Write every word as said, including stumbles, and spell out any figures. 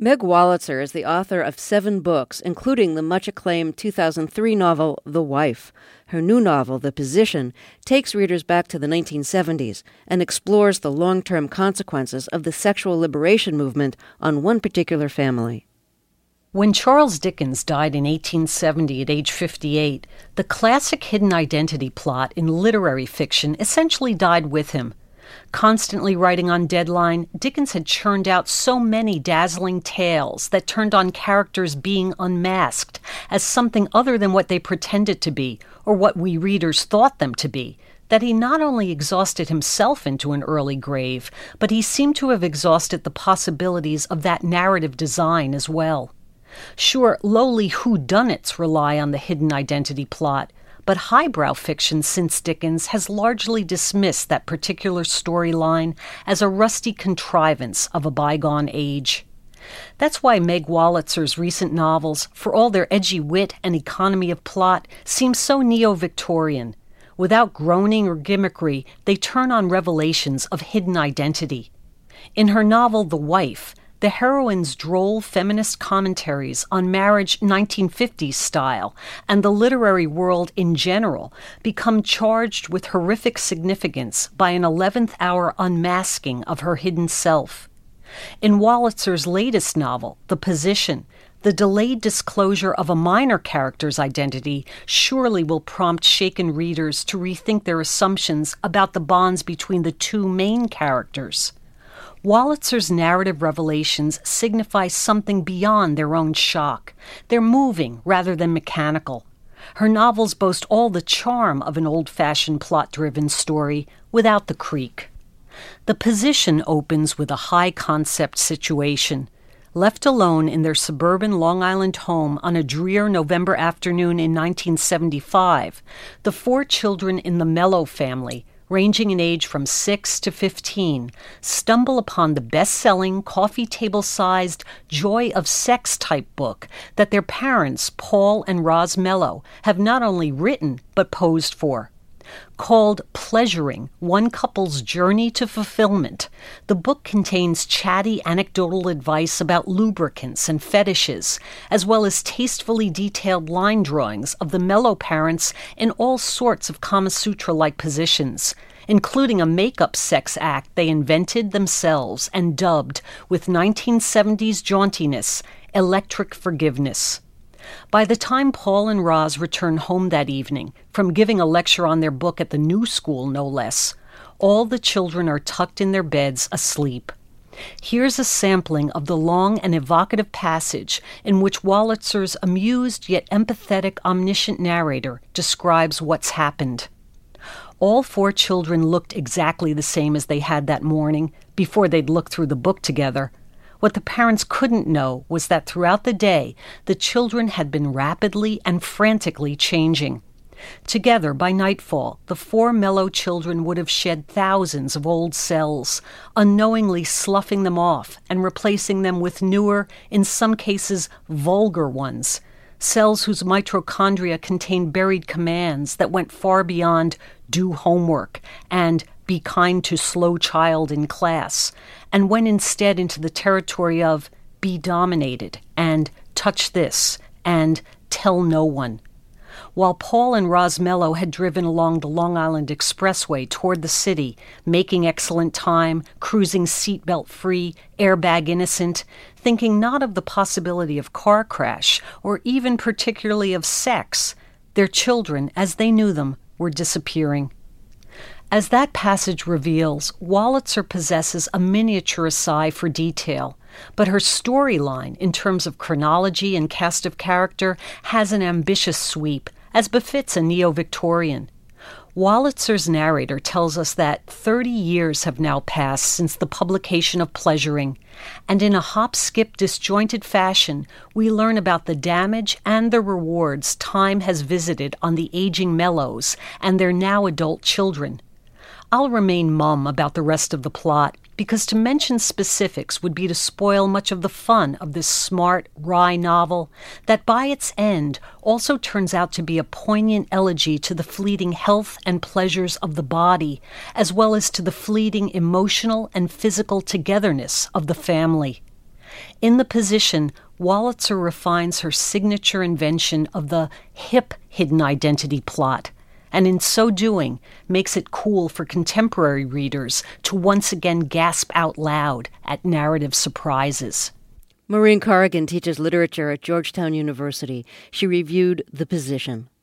Meg Wolitzer is the author of seven books, including the much-acclaimed two thousand three novel The Wife. Her new novel, The Position, takes readers back to the nineteen seventies and explores the long-term consequences of the sexual liberation movement on one particular family. When Charles Dickens died in eighteen seventy at age fifty-eight, the classic hidden identity plot in literary fiction essentially died with him. Constantly writing on deadline, Dickens had churned out so many dazzling tales that turned on characters being unmasked as something other than what they pretended to be, or what we readers thought them to be, that he not only exhausted himself into an early grave, but he seemed to have exhausted the possibilities of that narrative design as well. Sure, lowly whodunits rely on the hidden identity plot, but highbrow fiction since Dickens has largely dismissed that particular storyline as a rusty contrivance of a bygone age. That's why Meg Wolitzer's recent novels, for all their edgy wit and economy of plot, seem so neo-Victorian. Without groaning or gimmickry, they turn on revelations of hidden identity. In her novel The Wife, the heroine's droll feminist commentaries on marriage nineteen fifties style and the literary world in general become charged with horrific significance by an eleventh hour unmasking of her hidden self. In Wolitzer's latest novel, The Position, the delayed disclosure of a minor character's identity surely will prompt shaken readers to rethink their assumptions about the bonds between the two main characters. Wolitzer's narrative revelations signify something beyond their own shock. They're moving rather than mechanical. Her novels boast all the charm of an old-fashioned plot-driven story without the creak. The Position opens with a high-concept situation. Left alone in their suburban Long Island home on a drear November afternoon in nineteen seventy-five, the four children in the Mello family, ranging in age from six to fifteen, stumble upon the best-selling, coffee table-sized Joy of Sex type book that their parents, Paul and Roz Mello, have not only written but posed for. Called Pleasuring, One Couple's Journey to Fulfillment, the book contains chatty anecdotal advice about lubricants and fetishes, as well as tastefully detailed line drawings of the Mello parents in all sorts of Kama Sutra-like positions, including a makeup sex act they invented themselves and dubbed, with nineteen seventies jauntiness, Electric Forgiveness. By the time Paul and Roz return home that evening, from giving a lecture on their book at the New School no less, all the children are tucked in their beds asleep. Here's a sampling of the long and evocative passage in which Wolitzer's amused yet empathetic omniscient narrator describes what's happened. All four children looked exactly the same as they had that morning, before they'd looked through the book together. What the parents couldn't know was that throughout the day, the children had been rapidly and frantically changing. Together, by nightfall, the four Mello children would have shed thousands of old cells, unknowingly sloughing them off and replacing them with newer, in some cases vulgar ones, cells whose mitochondria contained buried commands that went far beyond do homework and be kind to slow child in class, and went instead into the territory of be dominated and touch this and tell no one. While Paul and Roz Mello had driven along the Long Island Expressway toward the city, making excellent time, cruising seatbelt free, airbag innocent, thinking not of the possibility of car crash or even particularly of sex, their children, as they knew them, were disappearing. As that passage reveals, Wolitzer possesses a miniaturist eye for detail, but her storyline, in terms of chronology and cast of character, has an ambitious sweep, as befits a neo-Victorian. Wolitzer's narrator tells us that thirty years have now passed since the publication of Pleasuring, and in a hop-skip disjointed fashion, we learn about the damage and the rewards time has visited on the aging Mellos and their now adult children. I'll remain mum about the rest of the plot, because to mention specifics would be to spoil much of the fun of this smart, wry novel that by its end also turns out to be a poignant elegy to the fleeting health and pleasures of the body, as well as to the fleeting emotional and physical togetherness of the family. In The Position, Wolitzer refines her signature invention of the hip hidden identity plot, and in so doing, makes it cool for contemporary readers to once again gasp out loud at narrative surprises. Maureen Corrigan teaches literature at Georgetown University. She reviewed The Position.